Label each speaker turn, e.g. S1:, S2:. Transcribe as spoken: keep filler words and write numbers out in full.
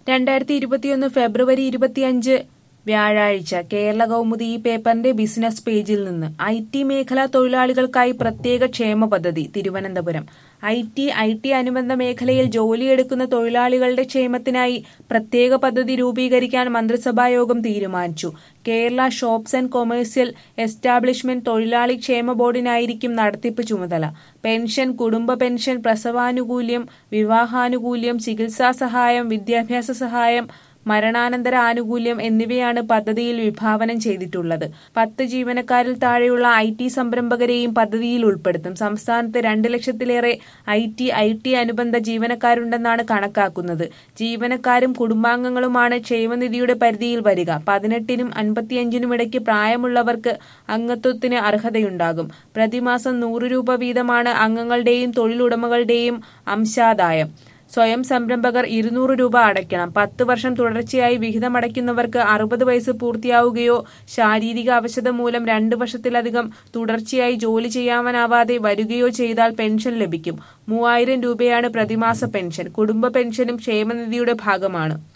S1: രണ്ടായിരത്തി ഇരുപത്തിയൊന്ന് ഫെബ്രുവരി ഇരുപത്തിയഞ്ച് വ്യാഴാഴ്ച കേരള കൗമുദി ഈ പേപ്പറിന്റെ ബിസിനസ് പേജിൽ നിന്ന് ഐ ടി മേഖലാ തൊഴിലാളികൾക്കായി പ്രത്യേക ക്ഷേമ പദ്ധതി Thiruvananthapuram. I T I T അനുബന്ധ മേഖലയിൽ ജോലിയെടുക്കുന്ന തൊഴിലാളികളുടെ ക്ഷേമത്തിനായി പ്രത്യേക പദ്ധതി രൂപീകരിക്കാൻ മന്ത്രിസഭായോഗം തീരുമാനിച്ചു. Kerala shops and commercial establishment തൊഴിലാളി ക്ഷേമ ബോർഡിനായിരിക്കും നടത്തിപ്പ് ചുമതല. പെൻഷൻ, കുടുംബ പെൻഷൻ, പ്രസവാനുകൂല്യം, വിവാഹാനുകൂല്യം, ചികിത്സാ സഹായം, വിദ്യാഭ്യാസ സഹായം, മരണാനന്തര ആനുകൂല്യം എന്നിവയാണ് പദ്ധതിയിൽ വിഭാവനം ചെയ്തിട്ടുള്ളത്. പത്ത് ജീവനക്കാരിൽ താഴെയുള്ള ഐ ടി സംരംഭകരെയും പദ്ധതിയിൽ ഉൾപ്പെടുത്തും. സംസ്ഥാനത്ത് രണ്ട് ലക്ഷത്തിലേറെ ഐ ടി ഐ ടി അനുബന്ധ ജീവനക്കാരുണ്ടെന്നാണ് കണക്കാക്കുന്നത്. ജീവനക്കാരും കുടുംബാംഗങ്ങളുമാണ് ക്ഷേമനിധിയുടെ പരിധിയിൽ വരിക. പതിനെട്ടിനും അൻപത്തിയഞ്ചിനും ഇടയ്ക്ക് പ്രായമുള്ളവർക്ക് അംഗത്വത്തിന് അർഹതയുണ്ടാകും. പ്രതിമാസം നൂറ് രൂപ വീതമാണ് അംഗങ്ങളുടെയും തൊഴിലുടമകളുടെയും അംശാദായം. സ്വയം സംരംഭകർ ഇരുന്നൂറ് രൂപ അടയ്ക്കണം. പത്ത് വർഷം തുടർച്ചയായി വിഹിതമടയ്ക്കുന്നവർക്ക് അറുപത് വയസ്സ് പൂർത്തിയാവുകയോ ശാരീരിക അവശത മൂലം രണ്ട് വർഷത്തിലധികം തുടർച്ചയായി ജോലി ചെയ്യാനാവാതെ വരികയോ ചെയ്താൽ പെൻഷൻ ലഭിക്കും. മൂവായിരം രൂപയാണ് പ്രതിമാസ പെൻഷൻ. കുടുംബ പെൻഷനും ക്ഷേമനിധിയുടെ ഭാഗമാണ്.